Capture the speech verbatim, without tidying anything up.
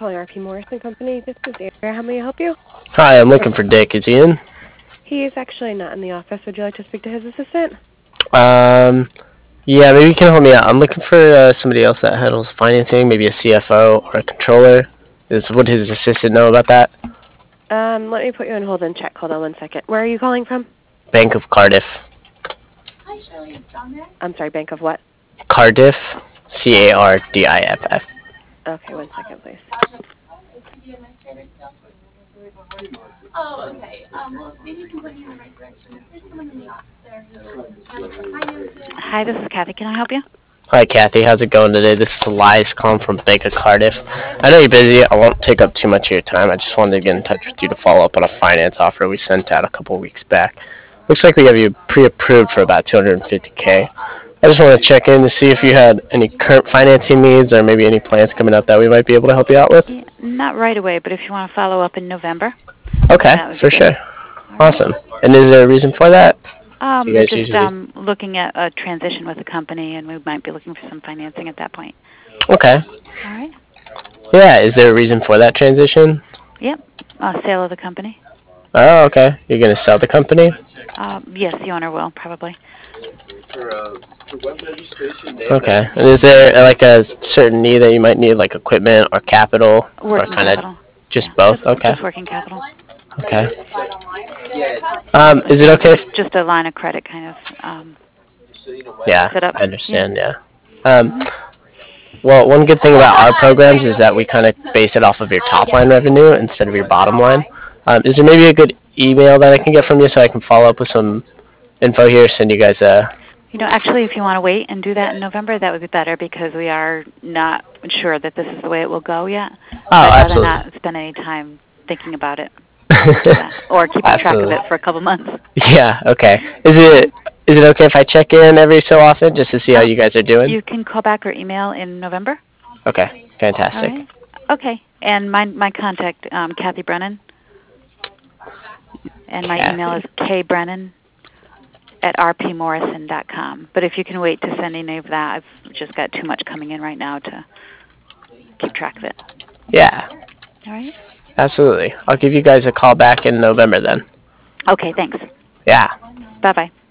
calling R P Morrison Company. This is Andrea. How may I help you? Hi, I'm looking for Dick. Is he in? He is actually not in the office. Would you like to speak to his assistant? Um, yeah, maybe you can help me out. I'm looking for uh, somebody else that handles financing, maybe a C F O or a controller. Is would his assistant know about that? Um, let me put you on hold and check. Hold on one second. Where are you calling from? Bank of Cardiff. Hi, Shirley. It's John there. I'm sorry, Bank of what? Cardiff, C A R D I F F. Okay, one second, please. Is he the administrator still? Oh, okay. Um, well, maybe you can point me in the right direction. There's someone in the office there who handles the finances. Hi, this is Kathy. Can I help you? Hi, Kathy. How's it going today? This is Elias calling from Bank of Cardiff. I know you're busy. I won't take up too much of your time. I just wanted to get in touch with you to follow up on a finance offer we sent out a couple weeks back. Looks like we have you pre-approved for about two hundred fifty K. I just want to check in to see if you had any current financing needs or maybe any plans coming up that we might be able to help you out with. Yeah, not right away, but if you want to follow up in November. Okay, for sure. Awesome. And is there a reason for that? Um, Do you guys just usually- um, looking at a transition with the company, and we might be looking for some financing at that point. Okay. All right. Yeah, is there a reason for that transition? Yep. Uh, sale of the company. Oh, okay. You're going to sell the company? Um, yes, the owner will, probably. Okay. And is there uh, like a certain need that you might need, like equipment or capital? Working or kind capital. of just Yeah, both? Just, Okay. just working capital. Okay. Um, is it okay if... Just a line of credit kind of um, Yeah, set up. I understand, yeah. Um, well, one good thing about our programs is that we kind of base it off of your top line revenue instead of your bottom line. Um, is there maybe a good email that I can get from you so I can follow up with some info here, send you guys a... You know, actually, if you want to wait and do that in November, that would be better because we are not sure that this is the way it will go yet. Oh, I'd absolutely. rather not spend any time thinking about it or keeping Absolutely. track of it for a couple months. Yeah, okay. Is it is it okay if I check in every so often just to see how Uh, you guys are doing? You can call back or email in November. Okay, fantastic. All right. Okay. And my my contact, um, Kathy Brennan. And my email is kbrennan at r p morrison dot com. But if you can wait to send any of that, I've just got too much coming in right now to keep track of it. Yeah, All right? absolutely. I'll give you guys a call back in November then. Okay, thanks. Yeah. Bye-bye.